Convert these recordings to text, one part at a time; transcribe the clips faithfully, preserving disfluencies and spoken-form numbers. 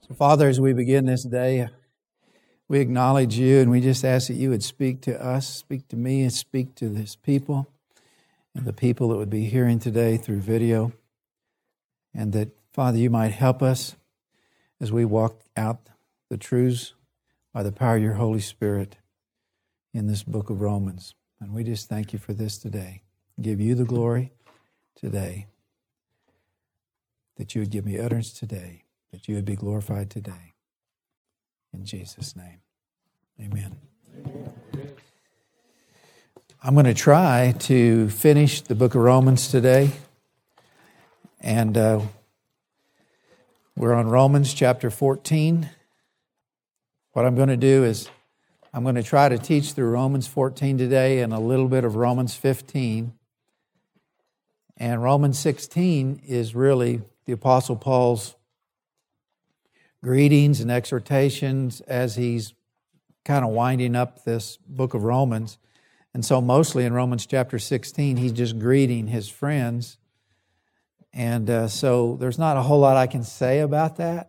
So, Father, as we begin this day, we acknowledge you and we just ask that you would speak to us, speak to me, and speak to this people and the people that would be hearing today through video. And that, Father, you might help us as we walk out the truths by the power of your Holy Spirit in this book of Romans. And we just thank you for this today. Give you the glory today. That you would give me utterance today. That you would be glorified today. In Jesus' name. Amen. Amen. I'm going to try to finish the book of Romans today. And uh, we're on Romans chapter fourteen. What I'm going to do is I'm going to try to teach through Romans fourteen today and a little bit of Romans fifteen. And Romans sixteen is really the Apostle Paul's greetings and exhortations as he's kind of winding up this book of Romans. And so mostly in Romans chapter sixteen, he's just greeting his friends. And uh, so there's not a whole lot I can say about that.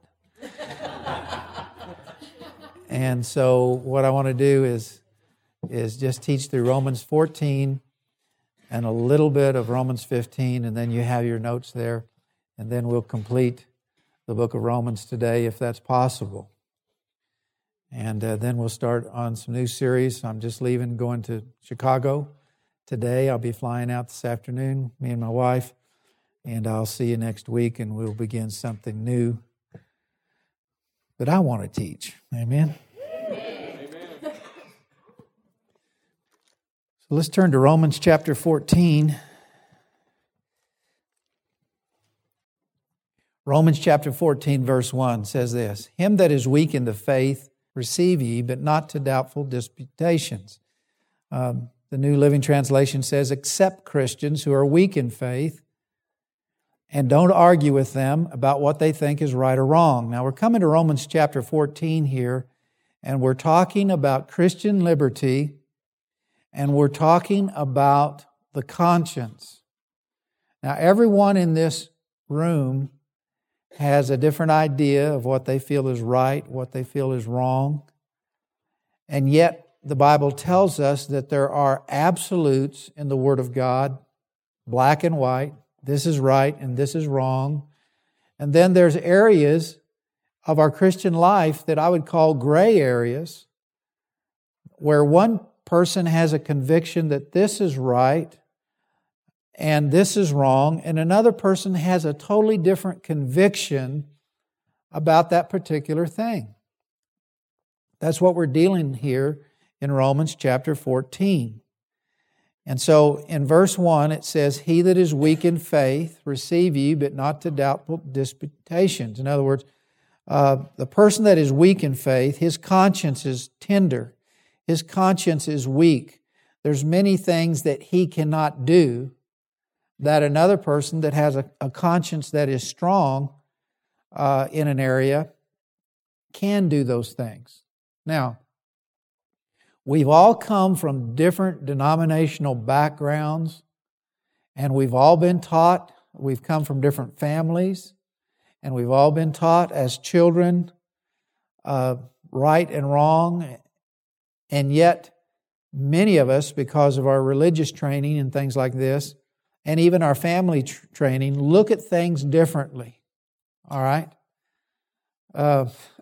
And so what I want to do is, is just teach through Romans fourteen and a little bit of Romans fifteen, and then you have your notes there. And then we'll complete the book of Romans today, if that's possible. And uh, then we'll start on some new series. I'm just leaving, going to Chicago today. I'll be flying out this afternoon, me and my wife. And I'll see you next week, and we'll begin something new that I want to teach. Amen? Amen. So let's turn to Romans chapter fourteen. Romans chapter fourteen, verse one says this: Him that is weak in the faith receive ye, but not to doubtful disputations. Um, the New Living Translation says, accept Christians who are weak in faith, and don't argue with them about what they think is right or wrong. Now, we're coming to Romans chapter fourteen here, and we're talking about Christian liberty, and we're talking about the conscience. Now, everyone in this room has a different idea of what they feel is right, what they feel is wrong. And yet, the Bible tells us that there are absolutes in the Word of God, black and white. This is right and this is wrong. And then there's areas of our Christian life that I would call gray areas, where one person has a conviction that this is right and this is wrong, and another person has a totally different conviction about that particular thing. That's what we're dealing here in Romans chapter fourteen. And so in verse one it says, He that is weak in faith receive ye, but not to doubtful disputations. In other words, uh, the person that is weak in faith, his conscience is tender. His conscience is weak. There's many things that he cannot do that another person that has a, a conscience that is strong uh, in an area can do those things. Now, we've all come from different denominational backgrounds, and we've all been taught, we've come from different families, and we've all been taught as children uh, right and wrong, and yet many of us, because of our religious training and things like this, and even our family tr- training, look at things differently. All right? Uh,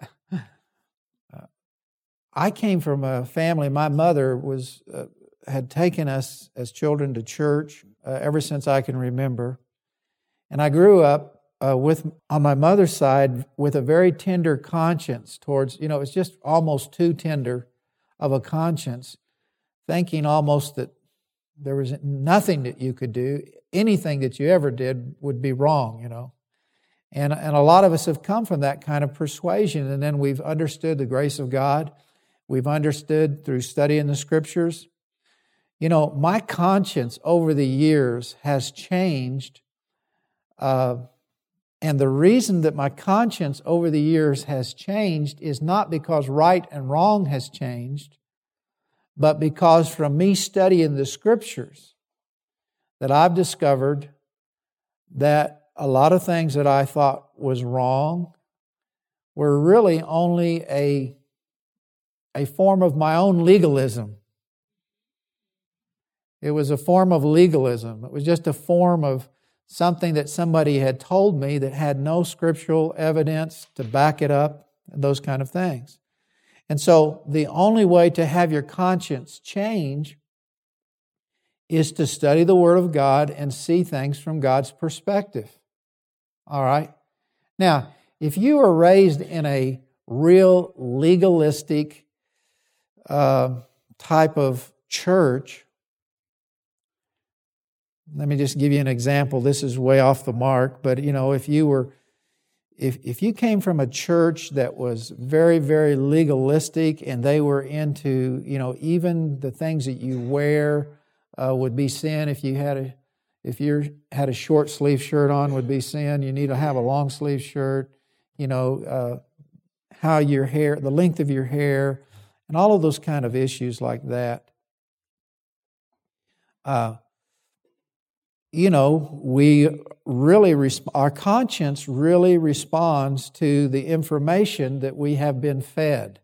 I came from a family, my mother was uh, had taken us as children to church uh, ever since I can remember. And I grew up uh, with, on my mother's side, with a very tender conscience towards, you know, it's just almost too tender of a conscience, thinking almost that there was nothing that you could do, anything that you ever did would be wrong, you know. And, and a lot of us have come from that kind of persuasion, and then we've understood the grace of God. We've understood through studying the Scriptures. You know, my conscience over the years has changed, uh, and the reason that my conscience over the years has changed is not because right and wrong has changed, but because from me studying the Scriptures that I've discovered that a lot of things that I thought was wrong were really only a, a form of my own legalism. It was a form of legalism. It was just a form of something that somebody had told me that had no scriptural evidence to back it up, and those kind of things. And so the only way to have your conscience change is to study the Word of God and see things from God's perspective. All right? Now, if you were raised in a real legalistic uh, type of church, let me just give you an example. This is way off the mark, but you know, if you were, if if you came from a church that was very, very legalistic, and they were into, you know, even the things that you wear uh, would be sin. If you had a, if you had a short sleeve shirt on, would be sin. You need to have a long sleeve shirt. You know, uh, how your hair, the length of your hair, and all of those kind of issues like that. Uh, you know, we really, resp- our conscience really responds to the information that we have been fed.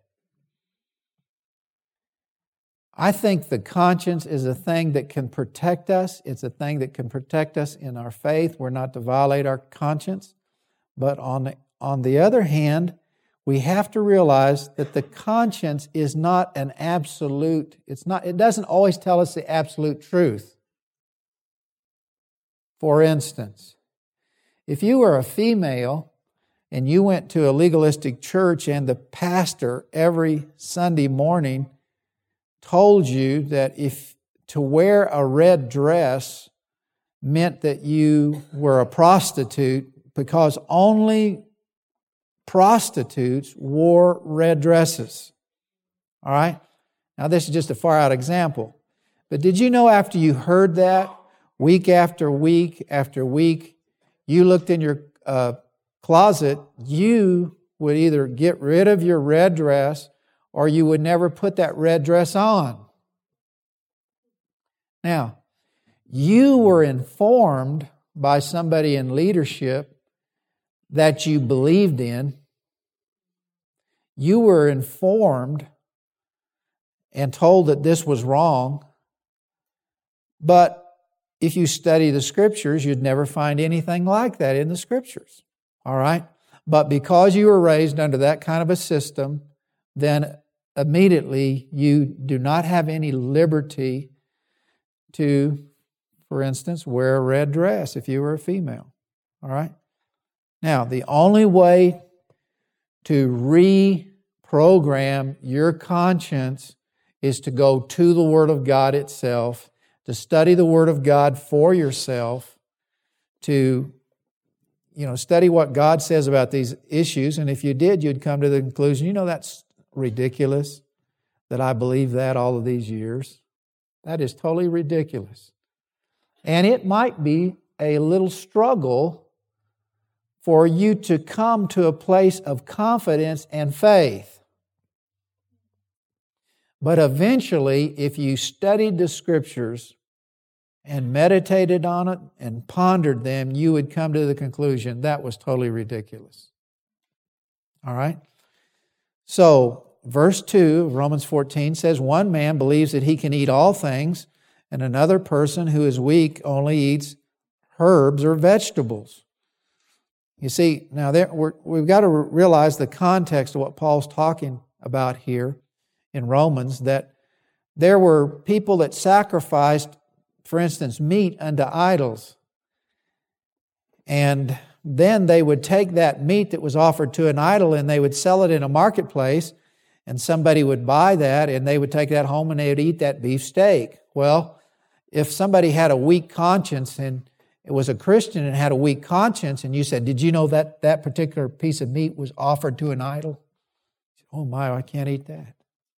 I think the conscience is a thing that can protect us. It's a thing that can protect us in our faith. We're not to violate our conscience. But on the, on the other hand, we have to realize that the conscience is not an absolute, it's not, it doesn't always tell us the absolute truth. For instance, if you were a female and you went to a legalistic church and the pastor every Sunday morning told you that if to wear a red dress meant that you were a prostitute because only prostitutes wore red dresses. All right? Now this is just a far out example. But did you know after you heard that, week after week after week, you looked in your uh, closet, you would either get rid of your red dress or you would never put that red dress on. Now, you were informed by somebody in leadership that you believed in. You were informed and told that this was wrong. But if you study the Scriptures, you'd never find anything like that in the Scriptures. All right? But because you were raised under that kind of a system, then immediately you do not have any liberty to, for instance, wear a red dress if you were a female. All right? Now, the only way to reprogram your conscience is to go to the Word of God itself, to study the Word of God for yourself, to, you know, study what God says about these issues. And if you did, you'd come to the conclusion, you know, that's ridiculous that I believe that all of these years. That is totally ridiculous. And it might be a little struggle for you to come to a place of confidence and faith. But eventually, if you studied the Scriptures and meditated on it and pondered them, you would come to the conclusion that was totally ridiculous. All right? So, verse two of Romans fourteen says, one man believes that he can eat all things, and another person who is weak only eats herbs or vegetables. You see, now there, we're, we've got to realize the context of what Paul's talking about here in Romans, that there were people that sacrificed, for instance, meat unto idols. And then they would take that meat that was offered to an idol and they would sell it in a marketplace, and somebody would buy that and they would take that home and they would eat that beef steak. Well, if somebody had a weak conscience and it was a Christian and had a weak conscience, and you said, did you know that that particular piece of meat was offered to an idol? Oh my, I can't eat that.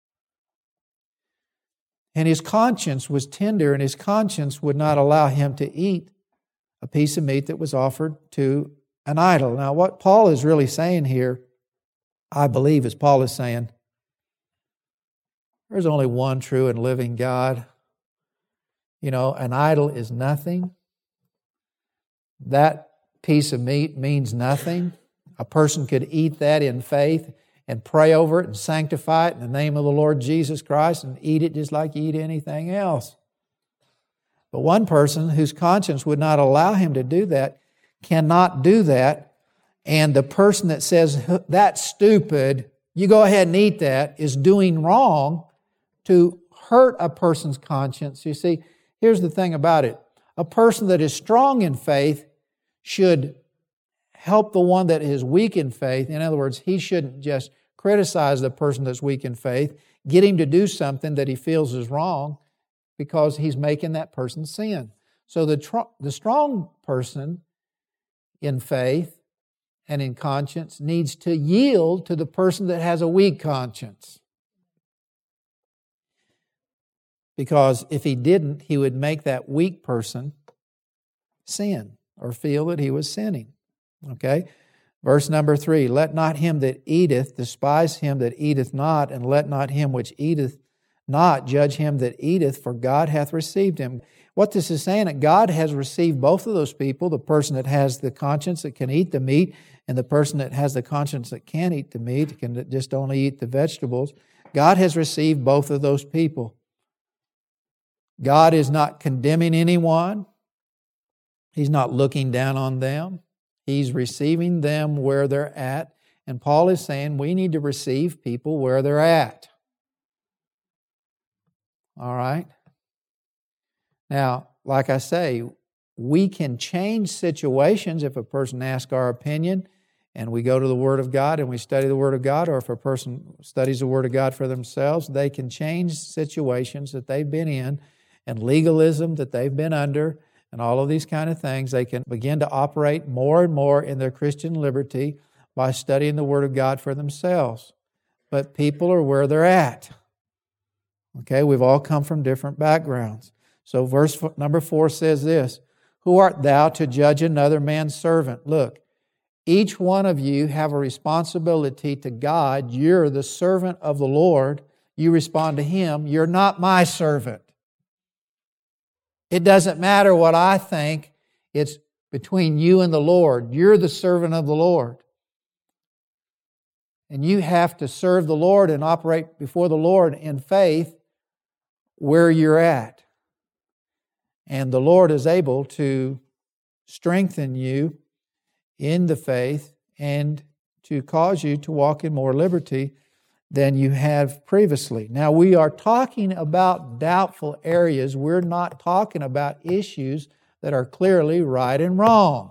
And his conscience was tender, and his conscience would not allow him to eat a piece of meat that was offered to an idol. Now, what Paul is really saying here, I believe, is Paul is saying, there's only one true and living God. You know, an idol is nothing. That piece of meat means nothing. A person could eat that in faith and pray over it and sanctify it in the name of the Lord Jesus Christ and eat it just like you eat anything else. But one person whose conscience would not allow him to do that cannot do that. And the person that says, that's stupid, you go ahead and eat that, is doing wrong to hurt a person's conscience. You see, here's the thing about it. A person that is strong in faith should help the one that is weak in faith. In other words, he shouldn't just criticize the person that's weak in faith, get him to do something that he feels is wrong because he's making that person sin. So the, tr- the strong person in faith and in conscience needs to yield to the person that has a weak conscience. Because if he didn't, he would make that weak person sin or feel that he was sinning. Okay? Verse number three, let not him that eateth despise him that eateth not, and let not him which eateth not judge him that eateth, for God hath received him. What this is saying, that God has received both of those people, the person that has the conscience that can eat the meat, and the person that has the conscience that can't eat the meat, can just only eat the vegetables. God has received both of those people. God is not condemning anyone. He's not looking down on them. He's receiving them where they're at. And Paul is saying we need to receive people where they're at. All right? Now, like I say, we can change situations if a person asks our opinion and we go to the Word of God and we study the Word of God, or if a person studies the Word of God for themselves, they can change situations that they've been in and legalism that they've been under and all of these kind of things. They can begin to operate more and more in their Christian liberty by studying the Word of God for themselves. But people are where they're at. Okay, we've all come from different backgrounds. So verse number four says this, who art thou to judge another man's servant? Look, each one of you have a responsibility to God. You're the servant of the Lord. You respond to Him. You're not my servant. It doesn't matter what I think. It's between you and the Lord. You're the servant of the Lord. And you have to serve the Lord and operate before the Lord in faith where you're at. And the Lord is able to strengthen you in the faith and to cause you to walk in more liberty than you have previously. Now, we are talking about doubtful areas. We're not talking about issues that are clearly right and wrong.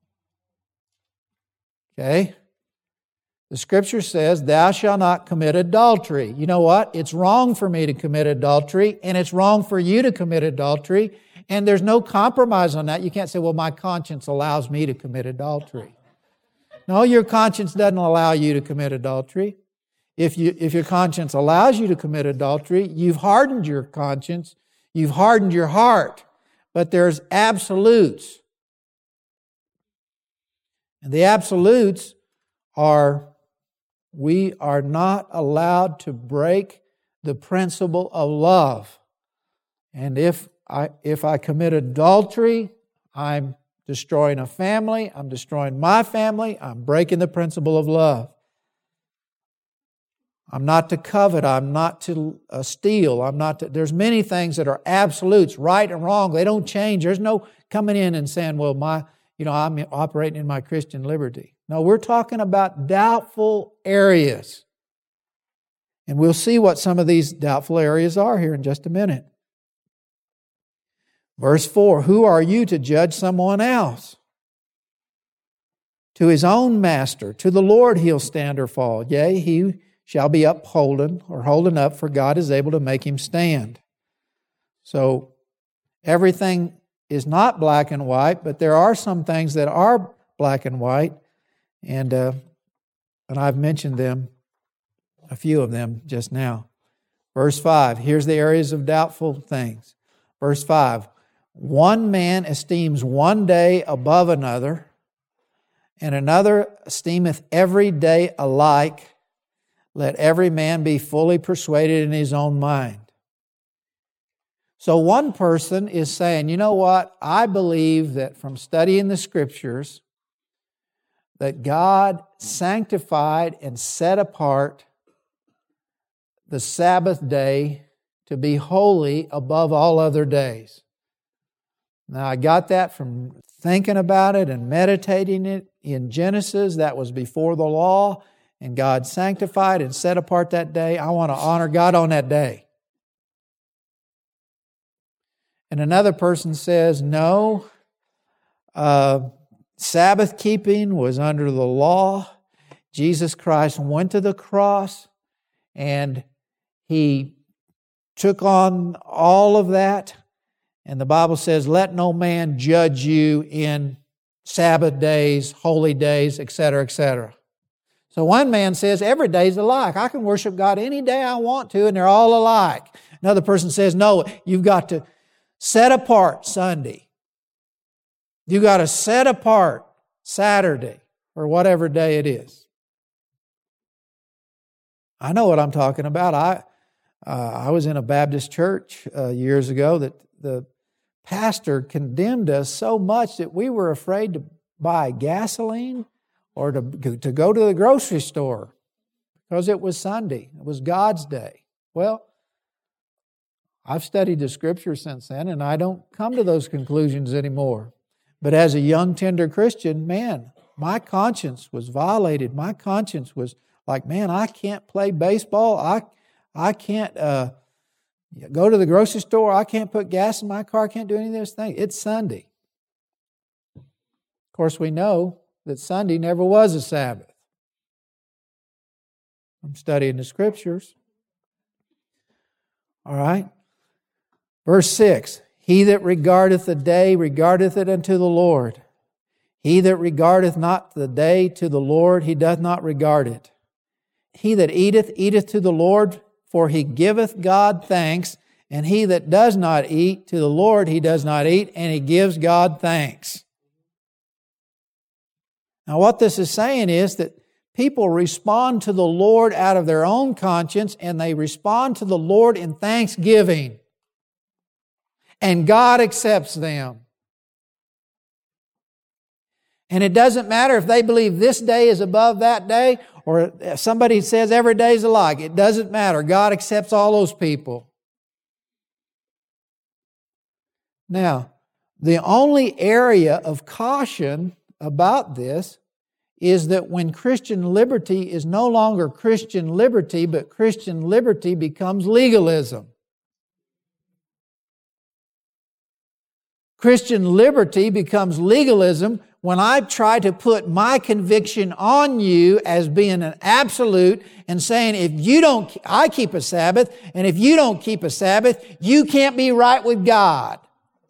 Okay? The Scripture says, thou shalt not commit adultery. You know what? It's wrong for me to commit adultery, and it's wrong for you to commit adultery, and there's no compromise on that. You can't say, well, my conscience allows me to commit adultery. No, your conscience doesn't allow you to commit adultery. If you, if your conscience allows you to commit adultery, you've hardened your conscience, you've hardened your heart. But there's absolutes. And the absolutes are, we are not allowed to break the principle of love. And if I, if I commit adultery, I'm destroying a family, I'm destroying my family, I'm breaking the principle of love. I'm not to covet, I'm not to uh, steal, I'm not to, there's many things that are absolutes, right and wrong, they don't change. There's no coming in and saying, well, my, you know, I'm operating in my Christian liberty. No, we're talking about doubtful areas. And we'll see what some of these doubtful areas are here in just a minute. Verse four, who are you to judge someone else? To his own master, to the Lord he'll stand or fall. Yea, he shall be upholden or holden up, for God is able to make him stand. So everything is not black and white, but there are some things that are black and white, and uh, and I've mentioned them, a few of them just now. Verse five, here's the areas of doubtful things. Verse five, one man esteems one day above another, and another esteemeth every day alike. Let every man be fully persuaded in his own mind. So one person is saying, you know what, I believe that from studying the Scriptures, that God sanctified and set apart the Sabbath day to be holy above all other days. Now, I got that from thinking about it and meditating it in Genesis. That was before the law, and God sanctified and set apart that day. I want to honor God on that day. And another person says, no, uh, Sabbath keeping was under the law. Jesus Christ went to the cross and He took on all of that. And the Bible says, let no man judge you in Sabbath days, holy days, et cetera, et cetera. So one man says, every day's alike. I can worship God any day I want to, and they're all alike. Another person says, no, you've got to set apart Sunday. You've got to set apart Saturday, or whatever day it is. I know what I'm talking about. I uh, I was in a Baptist church uh, years ago that the pastor condemned us so much that we were afraid to buy gasoline or to, to go to the grocery store because it was Sunday. It was God's day. Well, I've studied the Scripture since then, and I don't come to those conclusions anymore. But as a young, tender Christian, man, my conscience was violated. My conscience was like, man, I can't play baseball. I I can't uh, go to the grocery store. I can't put gas in my car. I can't do any of those things. It's Sunday. Of course, we know that Sunday never was a Sabbath. I'm studying the Scriptures. All right. Verse six, he that regardeth the day regardeth it unto the Lord. He that regardeth not the day to the Lord, he doth not regard it. He that eateth, eateth to the Lord, for he giveth God thanks. And he that does not eat, to the Lord he does not eat, and he gives God thanks. Now what this is saying is that people respond to the Lord out of their own conscience, and they respond to the Lord in thanksgiving. And God accepts them. And it doesn't matter if they believe this day is above that day, or somebody says every day is alike. It doesn't matter. God accepts all those people. Now, the only area of caution about this is that when Christian liberty is no longer Christian liberty, but Christian liberty becomes legalism. Christian liberty becomes legalism when I try to put my conviction on you as being an absolute and saying, if you don't, I keep a Sabbath, and if you don't keep a Sabbath, you can't be right with God.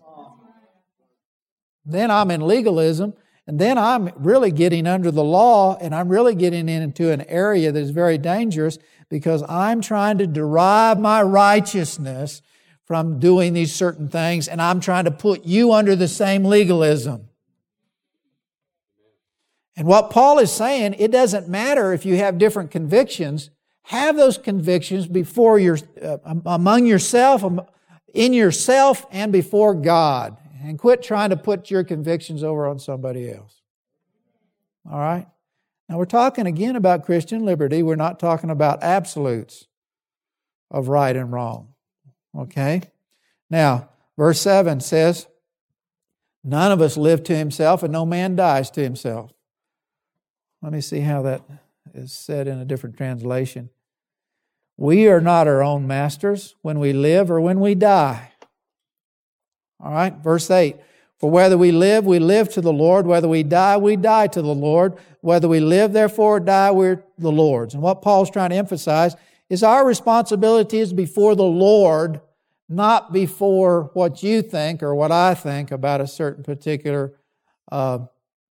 Then I'm in legalism, and then I'm really getting under the law, and I'm really getting into an area that is very dangerous because I'm trying to derive my righteousness from doing these certain things, and I'm trying to put you under the same legalism. And what Paul is saying, it doesn't matter if you have different convictions. Have those convictions before your, uh, among yourself, in yourself, and before God. And quit trying to put your convictions over on somebody else. All right? Now we're talking again about Christian liberty. We're not talking about absolutes of right and wrong. Okay? Now, verse seven says, none of us live to himself, and no man dies to himself. Let me see how that is said in a different translation. We are not our own masters when we live or when we die. All right, verse eight. For whether we live, we live to the Lord. Whether we die, we die to the Lord. Whether we live, therefore, or die, we're the Lord's. And what Paul's trying to emphasize is our responsibility is before the Lord, not before what you think or what I think about a certain particular uh,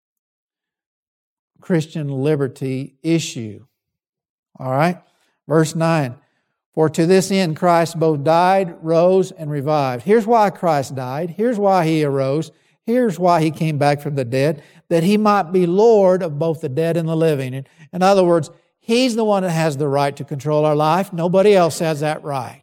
Christian liberty issue. All right? Verse nine. For to this end Christ both died, rose, and revived. Here's why Christ died. Here's why He arose. Here's why He came back from the dead, that He might be Lord of both the dead and the living. In other words, He's the one that has the right to control our life. Nobody else has that right.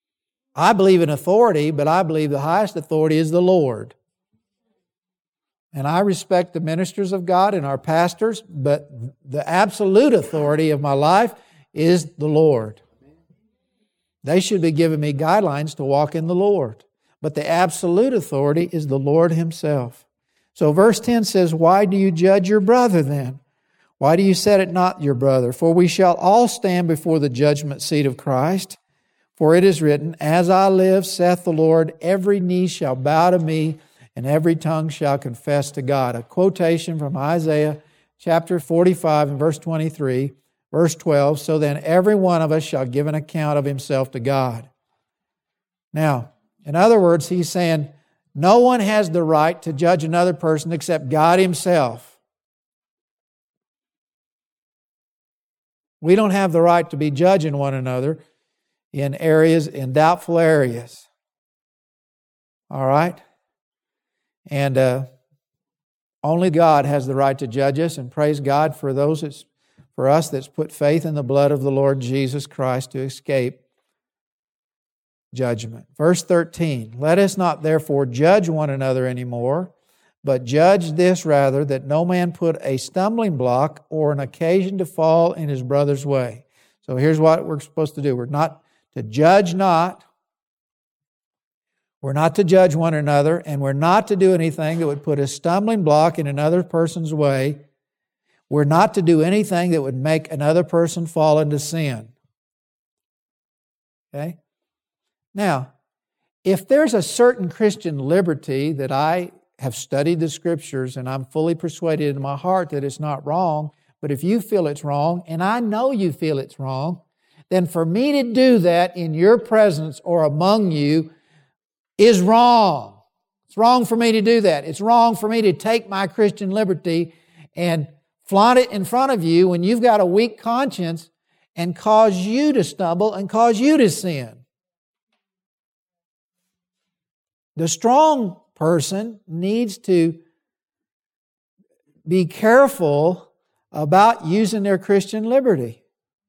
I believe in authority, but I believe the highest authority is the Lord. And I respect the ministers of God and our pastors, but the absolute authority of my life is the Lord. They should be giving me guidelines to walk in the Lord. But the absolute authority is the Lord Himself. So verse ten says, why do you judge your brother then? Why do you set it not your brother? For we shall all stand before the judgment seat of Christ. For it is written, as I live, saith the Lord, every knee shall bow to me, and every tongue shall confess to God. A quotation from Isaiah chapter forty-five and verse twenty-three, verse twelve, so then every one of us shall give an account of himself to God. Now, in other words, he's saying, no one has the right to judge another person except God Himself. We don't have the right to be judging one another in areas, in doubtful areas. All right? And uh, only God has the right to judge us, and praise God for those that's, for us that's put faith in the blood of the Lord Jesus Christ to escape judgment. Verse thirteen, let us not therefore judge one another anymore, but judge this rather, that no man put a stumbling block or an occasion to fall in his brother's way. So here's what we're supposed to do. We're not to judge not. We're not to judge one another, and we're not to do anything that would put a stumbling block in another person's way. We're not to do anything that would make another person fall into sin. Okay? Now, if there's a certain Christian liberty that I have studied the Scriptures and I'm fully persuaded in my heart that it's not wrong, but if you feel it's wrong, and I know you feel it's wrong, then for me to do that in your presence or among you is wrong. It's wrong for me to do that. It's wrong for me to take my Christian liberty and flaunt it in front of you when you've got a weak conscience and cause you to stumble and cause you to sin. The strong person needs to be careful about using their Christian liberty.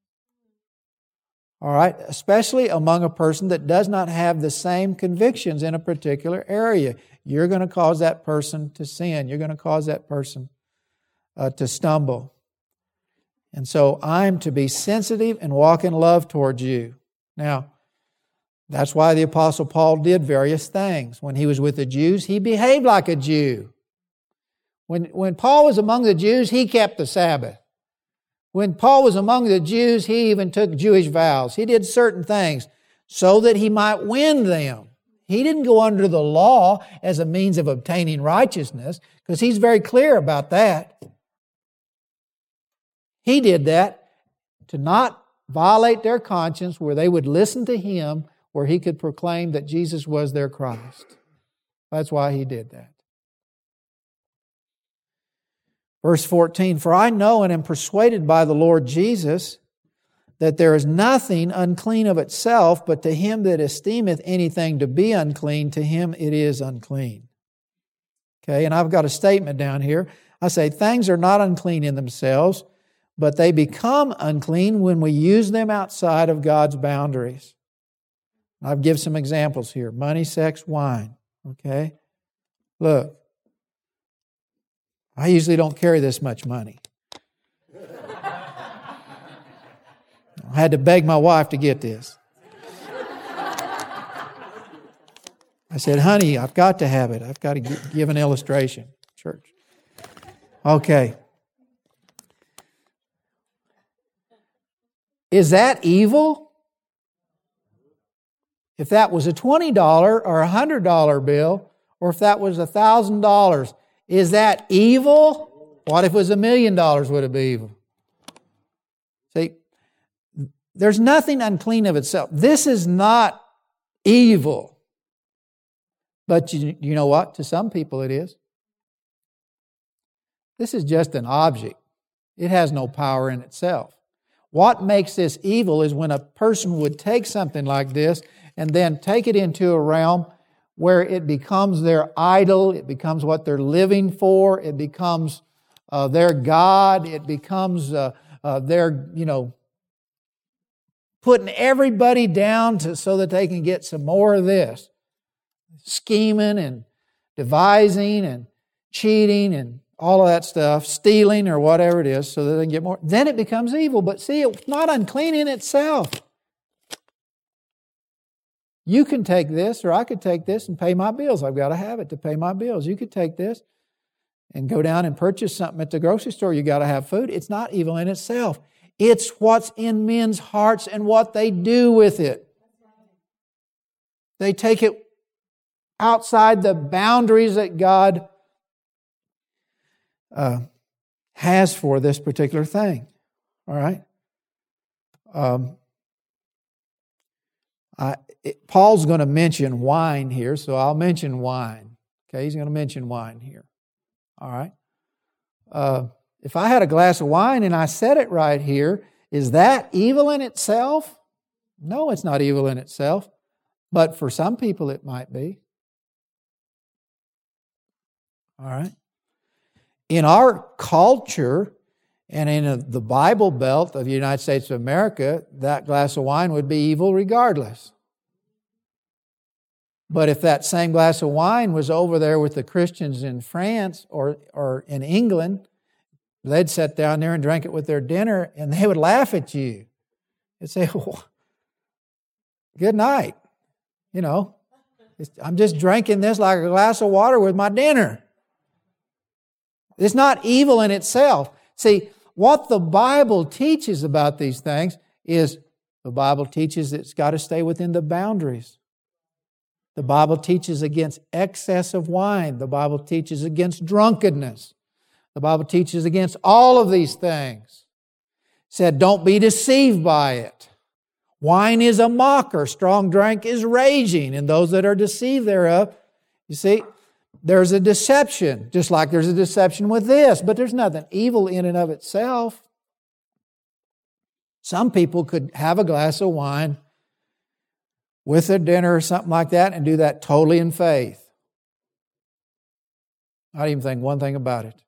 All right, especially among a person that does not have the same convictions in a particular area. You're going to cause that person to sin. You're going to cause that person uh, to stumble. And so I'm to be sensitive and walk in love towards you. Now, that's why the Apostle Paul did various things. When he was with the Jews, he behaved like a Jew. When, when Paul was among the Jews, he kept the Sabbath. When Paul was among the Jews, he even took Jewish vows. He did certain things so that he might win them. He didn't go under the law as a means of obtaining righteousness, because he's very clear about that. He did that to not violate their conscience, where they would listen to him, where he could proclaim that Jesus was their Christ. That's why he did that. Verse fourteen, for I know and am persuaded by the Lord Jesus that there is nothing unclean of itself, but to him that esteemeth anything to be unclean, to him it is unclean. Okay, and I've got a statement down here. I say, things are not unclean in themselves, but they become unclean when we use them outside of God's boundaries. I've given some examples here. Money, sex, wine. Okay? Look. I usually don't carry this much money. I had to beg my wife to get this. I said, honey, I've got to have it. I've got to give an illustration. Church. Okay. Is that evil? If that was a twenty dollars or a one hundred dollars bill, or if that was one thousand dollars, is that evil? What if it was a million dollars? Would it be evil? See, there's nothing unclean of itself. This is not evil. But you, you know what? To some people it is. This is just an object. It has no power in itself. What makes this evil is when a person would take something like this and then take it into a realm where it becomes their idol, it becomes what they're living for, it becomes uh, their God, it becomes uh, uh, their, you know, putting everybody down to, so that they can get some more of this. Scheming and devising and cheating and all of that stuff, stealing or whatever it is, so that they can get more. Then it becomes evil. But see, it's not unclean in itself. You can take this, or I could take this and pay my bills. I've got to have it to pay my bills. You could take this and go down and purchase something at the grocery store. You got to have food. It's not evil in itself. It's what's in men's hearts and what they do with it. They take it outside the boundaries that God uh, has for this particular thing. All right? Um, I, it, Paul's going to mention wine here, so I'll mention wine. Okay, he's going to mention wine here. All right? Uh, if I had a glass of wine and I said it right here, is that evil in itself? No, it's not evil in itself. But for some people it might be. All right? In our culture and in the Bible Belt of the United States of America, that glass of wine would be evil regardless. But if that same glass of wine was over there with the Christians in France or, or in England, they'd sit down there and drink it with their dinner, and they would laugh at you. They'd say, oh, good night. You know, I'm just drinking this like a glass of water with my dinner. It's not evil in itself. See, what the Bible teaches about these things is the Bible teaches it's got to stay within the boundaries. The Bible teaches against excess of wine. The Bible teaches against drunkenness. The Bible teaches against all of these things. It said, don't be deceived by it. Wine is a mocker. Strong drink is raging. And those that are deceived thereof, you see, there's a deception, just like there's a deception with this. But there's nothing evil in and of itself. Some people could have a glass of wine with a dinner or something like that and do that totally in faith. Not even think one thing about it.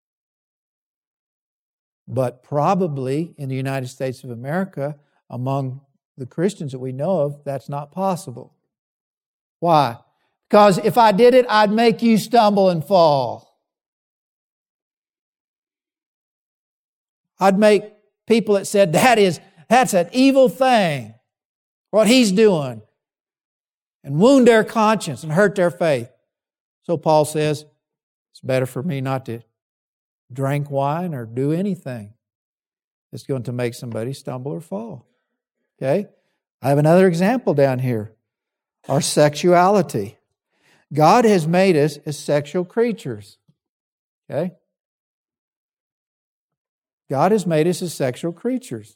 But probably in the United States of America, among the Christians that we know of, that's not possible. Why? Because if I did it, I'd make you stumble and fall. I'd make people that said, that is, that's an evil thing, what he's doing, and wound their conscience and hurt their faith. So Paul says, it's better for me not to drink wine or do anything that's going to make somebody stumble or fall. Okay? I have another example down here. Our sexuality. God has made us as sexual creatures. Okay? God has made us as sexual creatures.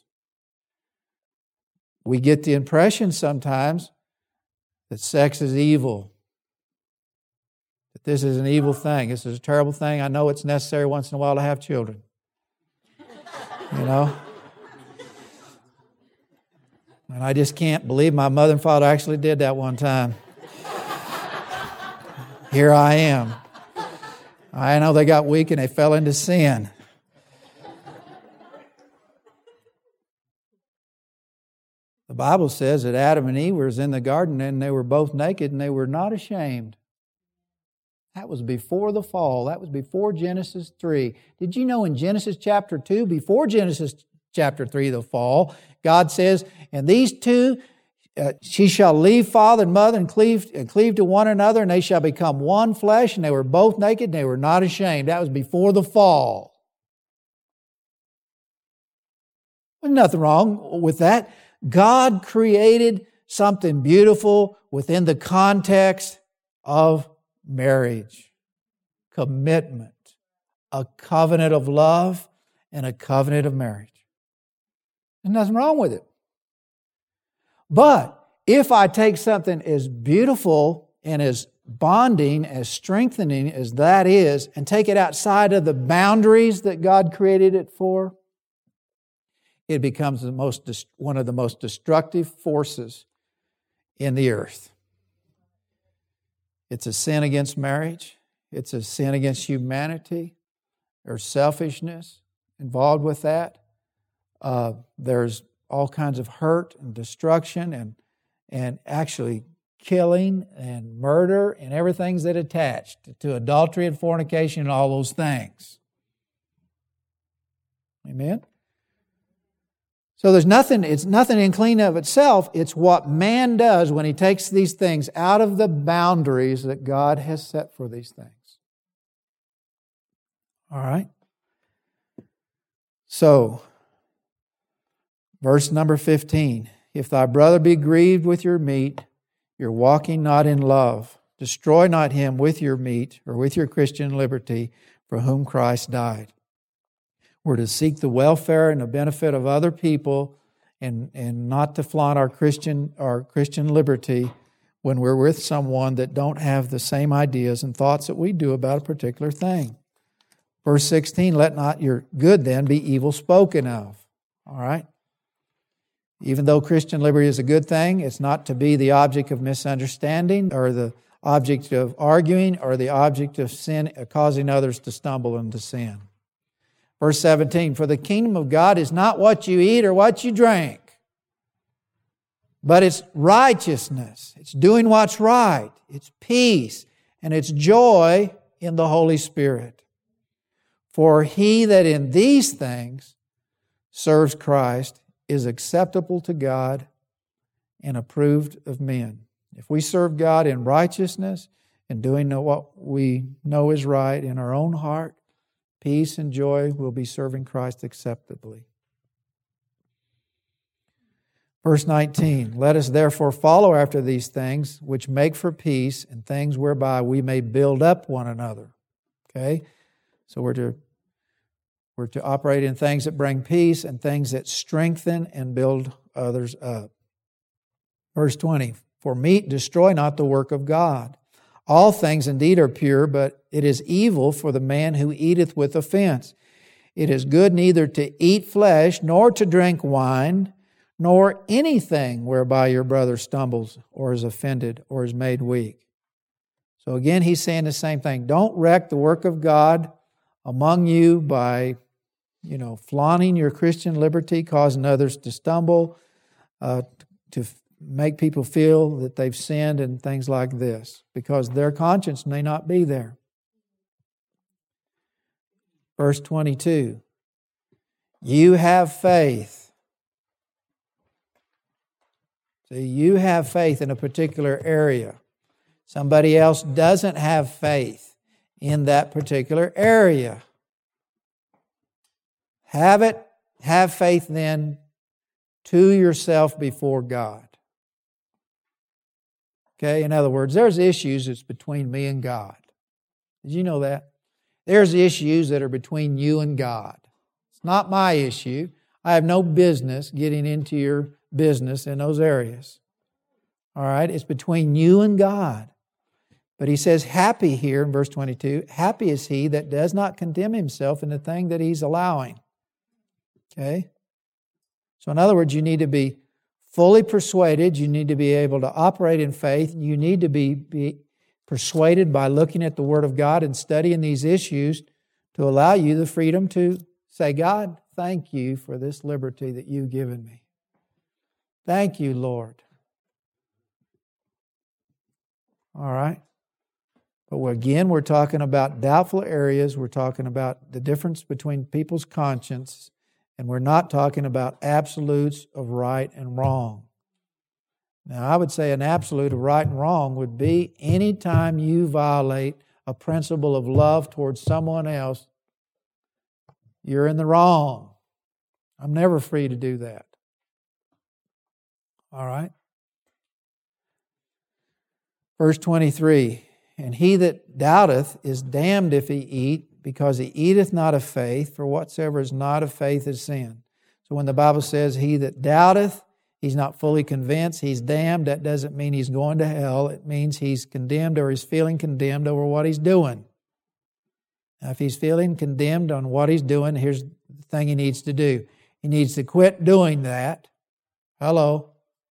We get the impression sometimes that sex is evil. That this is an evil thing. This is a terrible thing. I know it's necessary once in a while to have children. You know? And I just can't believe my mother and father actually did that one time. Here I am. I know they got weak and they fell into sin. The Bible says that Adam and Eve were in the garden and they were both naked and they were not ashamed. That was before the fall. That was before Genesis three. Did you know in Genesis chapter two, before Genesis chapter three, the fall, God says, and these two, uh, she shall leave father and mother and cleave, and cleave to one another, and they shall become one flesh, and they were both naked and they were not ashamed. That was before the fall. There's nothing wrong with that. God created something beautiful within the context of marriage, commitment, a covenant of love, and a covenant of marriage. There's nothing wrong with it. But if I take something as beautiful and as bonding, as strengthening as that is, and take it outside of the boundaries that God created it for, it becomes the most one of the most destructive forces in the earth. It's a sin against marriage. It's a sin against humanity. There's selfishness involved with that. Uh, there's all kinds of hurt and destruction and and actually killing and murder and everything that attached to adultery and fornication and all those things. Amen? So there's nothing, it's nothing unclean of itself. It's what man does when he takes these things out of the boundaries that God has set for these things. All right? So, verse number fifteen. If thy brother be grieved with your meat, you're walking not in love. Destroy not him with your meat or with your Christian liberty for whom Christ died. We're to seek the welfare and the benefit of other people and, and not to flaunt our Christian, our Christian liberty when we're with someone that don't have the same ideas and thoughts that we do about a particular thing. Verse sixteen, let not your good then be evil spoken of. All right? Even though Christian liberty is a good thing, it's not to be the object of misunderstanding or the object of arguing or the object of sin, causing others to stumble into sin. Verse seventeen, for the kingdom of God is not what you eat or what you drink, but it's righteousness. It's doing what's right. It's peace and it's joy in the Holy Spirit. For he that in these things serves Christ is acceptable to God and approved of men. If we serve God in righteousness and doing what we know is right in our own heart, peace and joy will be serving Christ acceptably. Verse nineteen, let us therefore follow after these things which make for peace and things whereby we may build up one another. Okay? So we're to We're to operate in things that bring peace and things that strengthen and build others up. Verse twenty, for meat destroy not the work of God. All things indeed are pure, but it is evil for the man who eateth with offense. It is good neither to eat flesh, nor to drink wine, nor anything whereby your brother stumbles or is offended or is made weak. So again, he's saying the same thing. Don't wreck the work of God among you by, you know, flaunting your Christian liberty, causing others to stumble, uh, to f- make people feel that they've sinned and things like this, because their conscience may not be there. Verse twenty-two, you have faith. See, you have faith in a particular area. Somebody else doesn't have faith in that particular area. Have it, have faith then to yourself before God. Okay, in other words, there's issues that's between me and God. Did you know that? There's issues that are between you and God. It's not my issue. I have no business getting into your business in those areas. All right, it's between you and God. But he says, happy here in verse twenty-two, happy is he that does not condemn himself in the thing that he's allowing. Okay? So in other words, you need to be fully persuaded. You need to be able to operate in faith. You need to be, be persuaded by looking at the Word of God and studying these issues to allow you the freedom to say, God, thank you for this liberty that you've given me. Thank you, Lord. All right? But again, we're talking about doubtful areas. We're talking about the difference between people's conscience, and we're not talking about absolutes of right and wrong. Now, I would say an absolute of right and wrong would be any time you violate a principle of love towards someone else, you're in the wrong. I'm never free to do that. All right? Verse twenty-three, and he that doubteth is damned if he eat, because he eateth not of faith, for whatsoever is not of faith is sin. So when the Bible says he that doubteth, he's not fully convinced, he's damned, that doesn't mean he's going to hell. It means he's condemned or he's feeling condemned over what he's doing. Now, if he's feeling condemned on what he's doing, here's the thing he needs to do. He needs to quit doing that. Hello.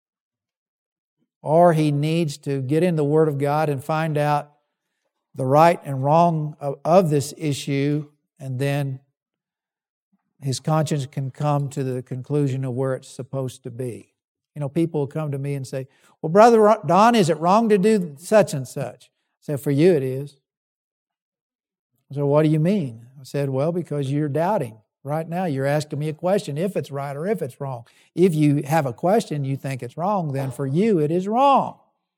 Or he needs to get in the Word of God and find out the right and wrong of, of this issue, and then his conscience can come to the conclusion of where it's supposed to be. You know, people will come to me and say, well, Brother Don, is it wrong to do such and such? I said, for you it is. So what do you mean? I said, well, because you're doubting. Right now you're asking me a question if it's right or if it's wrong. If you have a question you think it's wrong, then for you it is wrong.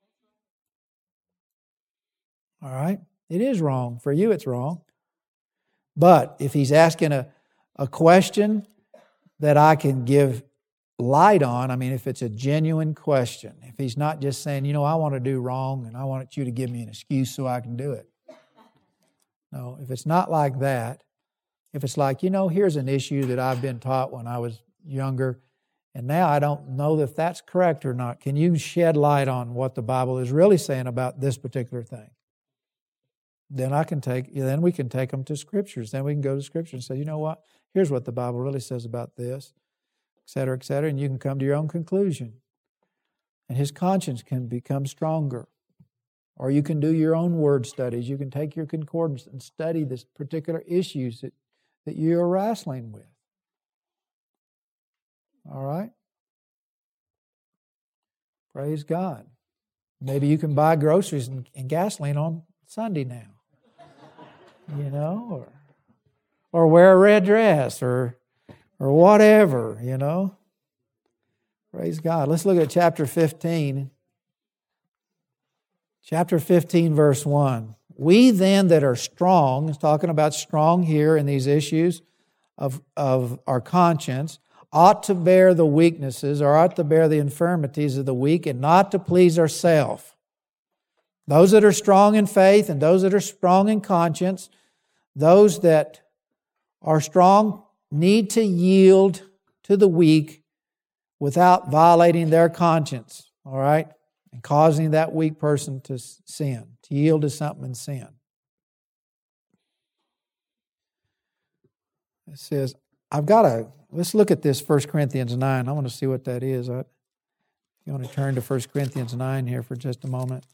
All right? It is wrong. For you it's wrong. But if he's asking a, a question that I can give light on, I mean, if it's a genuine question, if he's not just saying, you know, I want to do wrong and I want you to give me an excuse so I can do it. No, if it's not like that, if it's like, you know, here's an issue that I've been taught when I was younger, and now I don't know if that's correct or not. Can you shed light on what the Bible is really saying about this particular thing? Then I can take, then we can take them to Scriptures. Then we can go to Scripture and say, you know what? Here's what the Bible really says about this, et cetera, et cetera, and you can come to your own conclusion. And his conscience can become stronger. Or you can do your own word studies. You can take your concordance and study this particular issues that, that you're wrestling with. All right? Praise God. Maybe you can buy groceries and, and gasoline on Sunday now. You know, or or wear a red dress or or whatever, you know. Praise God. Let's look at chapter fifteen. Chapter fifteen, verse one. We then that are strong, it's talking about strong here in these issues of, of our conscience, ought to bear the weaknesses or ought to bear the infirmities of the weak and not to please ourselves. Those that are strong in faith and those that are strong in conscience, those that are strong need to yield to the weak without violating their conscience, all right? And causing that weak person to sin, to yield to something and sin. It says, I've got a, let's look at this First Corinthians nine. I want to see what that is. I, you want to turn to First Corinthians nine here for just a moment.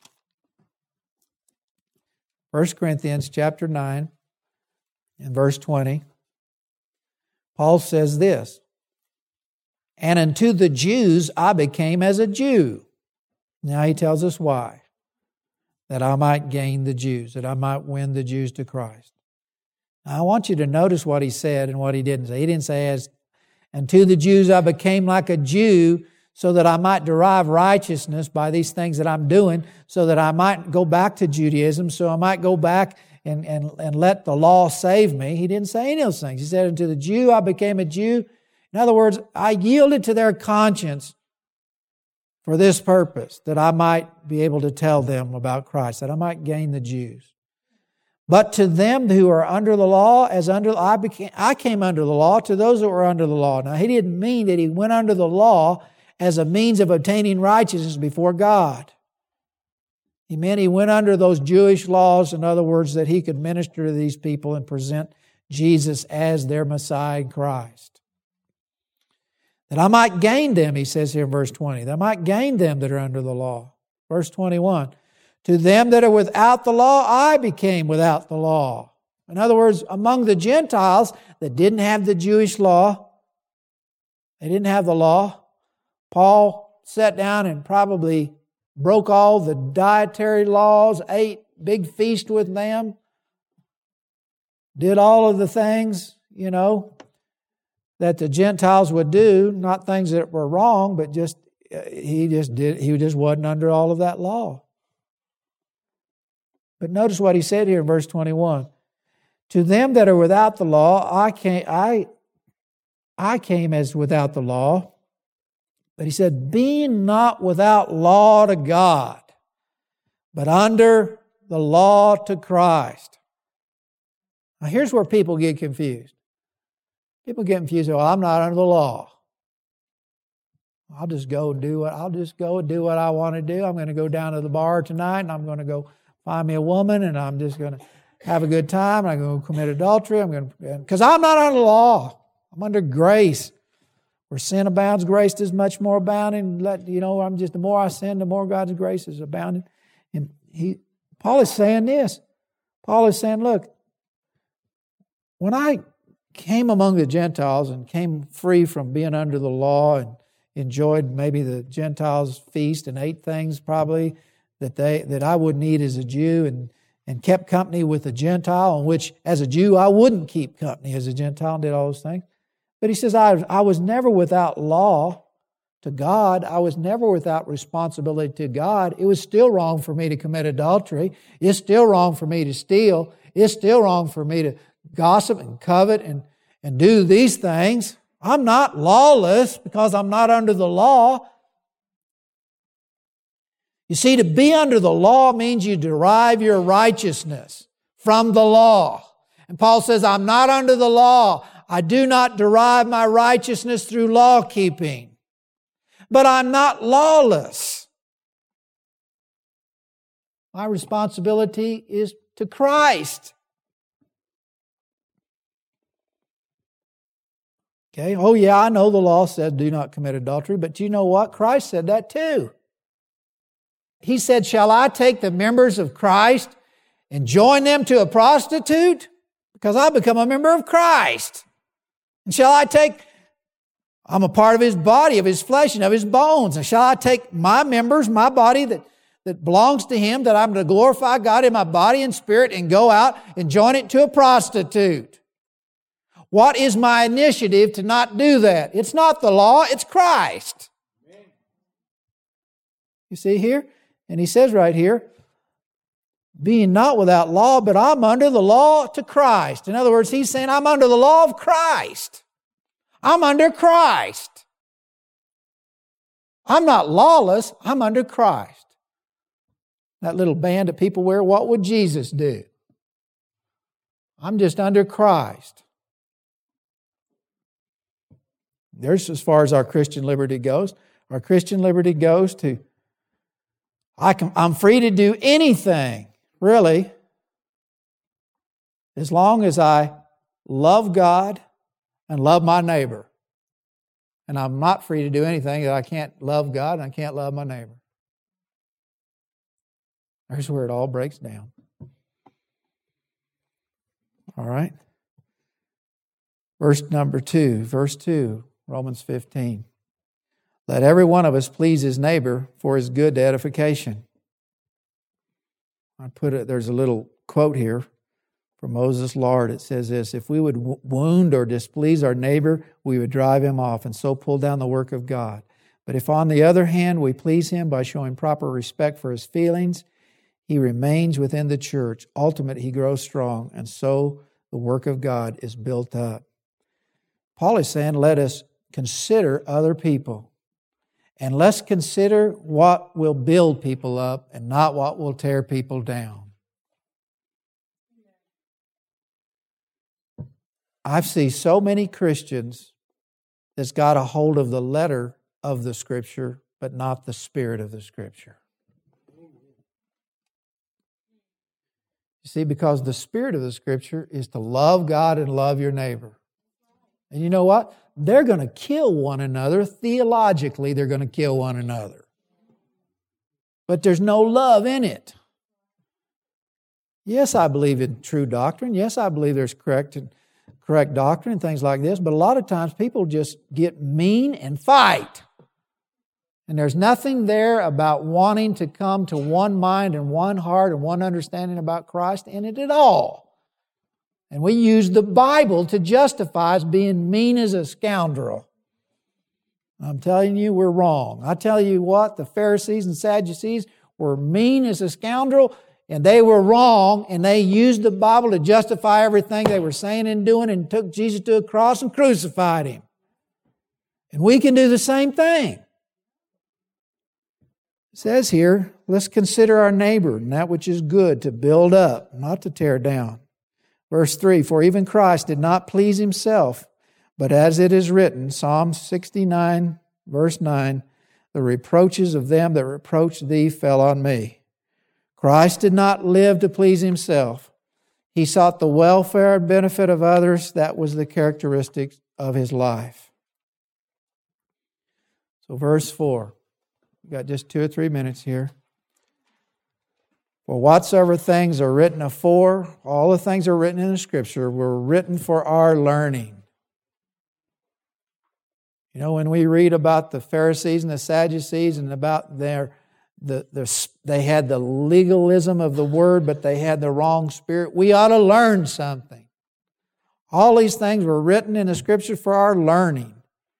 First Corinthians chapter nine and verse twenty. Paul says this, and unto the Jews I became as a Jew. Now he tells us why. That I might gain the Jews, that I might win the Jews to Christ. Now I want you to notice what he said and what he didn't say. He didn't say, as unto the Jews I became like a Jew, so that I might derive righteousness by these things that I'm doing, so that I might go back to Judaism, so I might go back and, and, and let the law save me. He didn't say any of those things. He said, unto the Jew I became a Jew. In other words, I yielded to their conscience for this purpose, that I might be able to tell them about Christ, that I might gain the Jews. But to them who are under the law, as under I became, I came under the law, to those that were under the law. Now, he didn't mean that he went under the law as a means of obtaining righteousness before God. He meant he went under those Jewish laws, in other words, that he could minister to these people and present Jesus as their Messiah in Christ. That I might gain them, he says here in verse twenty, that I might gain them that are under the law. Verse twenty-one, to them that are without the law, I became without the law. In other words, among the Gentiles that didn't have the Jewish law, they didn't have the law, Paul sat down and probably broke all the dietary laws, ate big feast with them, did all of the things, you know, that the Gentiles would do, not things that were wrong, but just he just did he just wasn't under all of that law. But notice what he said here in verse twenty-one. To them that are without the law, I came I I came as without the law. But he said, being not without law to God, but under the law to Christ. Now here's where people get confused. People get confused. Well, I'm not under the law. I'll just go and do what I'll just go and do what I want to do. I'm going to go down to the bar tonight, and I'm going to go find me a woman, and I'm just going to have a good time. I'm going to commit adultery. I'm going to because I'm not under the law. I'm under grace. Where sin abounds, grace is much more abounding. Let you know, I'm just the more I sin, the more God's grace is abounding. And he, Paul is saying this. Paul is saying, look, when I came among the Gentiles and came free from being under the law and enjoyed maybe the Gentiles' feast and ate things probably that they that I wouldn't eat as a Jew, and, and kept company with a Gentile, in which as a Jew I wouldn't keep company as a Gentile, and did all those things. But he says, I, I was never without law to God. I was never without responsibility to God. It was still wrong for me to commit adultery. It's still wrong for me to steal. It's still wrong for me to gossip and covet and, and do these things. I'm not lawless because I'm not under the law. You see, to be under the law means you derive your righteousness from the law. And Paul says, I'm not under the law. I do not derive my righteousness through law keeping. But I'm not lawless. My responsibility is to Christ. Okay, oh yeah, I know the law said do not commit adultery, but you know what? Christ said that too. He said, shall I take the members of Christ and join them to a prostitute? Because I become a member of Christ. And shall I take, I'm a part of His body, of His flesh, and of His bones. And shall I take my members, my body that, that belongs to Him, that I'm to glorify God in my body and spirit, and go out and join it to a prostitute? What is my initiative to not do that? It's not the law, it's Christ. You see here? And he says right here, being not without law, but I'm under the law to Christ. In other words, he's saying I'm under the law of Christ. I'm under Christ. I'm not lawless, I'm under Christ. That little band that people wear, what would Jesus do? I'm just under Christ. There's as far as our Christian liberty goes. Our Christian liberty goes to, I can, I'm free to do anything, really, as long as I love God and love my neighbor. And I'm not free to do anything that I can't love God and I can't love my neighbor. There's where it all breaks down. All right. Verse number two, verse two, Romans fifteen. Let every one of us please his neighbor for his good edification. I put it, there's a little quote here from Moses Lard. It says this, if we would wound or displease our neighbor, we would drive him off and so pull down the work of God. But if on the other hand we please him by showing proper respect for his feelings, he remains within the church. Ultimately, he grows strong, and so the work of God is built up. Paul is saying, let us consider other people. And let's consider what will build people up and not what will tear people down. I've seen so many Christians that's got a hold of the letter of the Scripture, but not the spirit of the Scripture. You see, because the spirit of the Scripture is to love God and love your neighbor. And you know what? They're going to kill one another. Theologically, they're going to kill one another. But there's no love in it. Yes, I believe in true doctrine. Yes, I believe there's correct, correct doctrine and things like this. But a lot of times people just get mean and fight. And there's nothing there about wanting to come to one mind and one heart and one understanding about Christ in it at all. And we use the Bible to justify us being mean as a scoundrel. I'm telling you, we're wrong. I tell you what, the Pharisees and Sadducees were mean as a scoundrel, and they were wrong, and they used the Bible to justify everything they were saying and doing, and took Jesus to a cross and crucified Him. And we can do the same thing. It says here, let's consider our neighbor and that which is good, to build up, not to tear down. Verse three, for even Christ did not please Himself, but as it is written, Psalm sixty-nine, verse nine, the reproaches of them that reproached Thee fell on me. Christ did not live to please Himself. He sought the welfare and benefit of others. That was the characteristic of His life. So verse four, we've got just two or three minutes here. For whatsoever things are written afore, all the things that are written in the Scripture were written for our learning. You know, when we read about the Pharisees and the Sadducees and about their, the, their, they had the legalism of the Word, but they had the wrong spirit, we ought to learn something. All these things were written in the Scripture for our learning,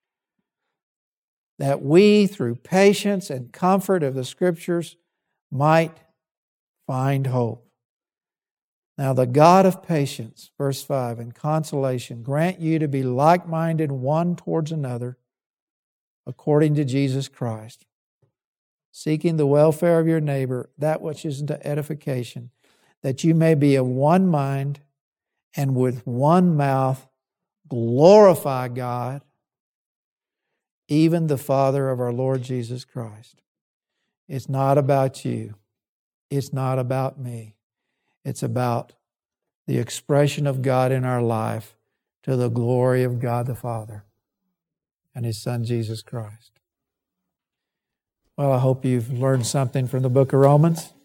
that we, through patience and comfort of the Scriptures, might find hope. Now the God of patience, verse five, and consolation, grant you to be like-minded one towards another, according to Jesus Christ, seeking the welfare of your neighbor, that which is unto edification, that you may be of one mind and with one mouth glorify God, even the Father of our Lord Jesus Christ. It's not about you. It's not about me. It's about the expression of God in our life to the glory of God the Father and His Son Jesus Christ. Well, I hope you've learned something from the book of Romans.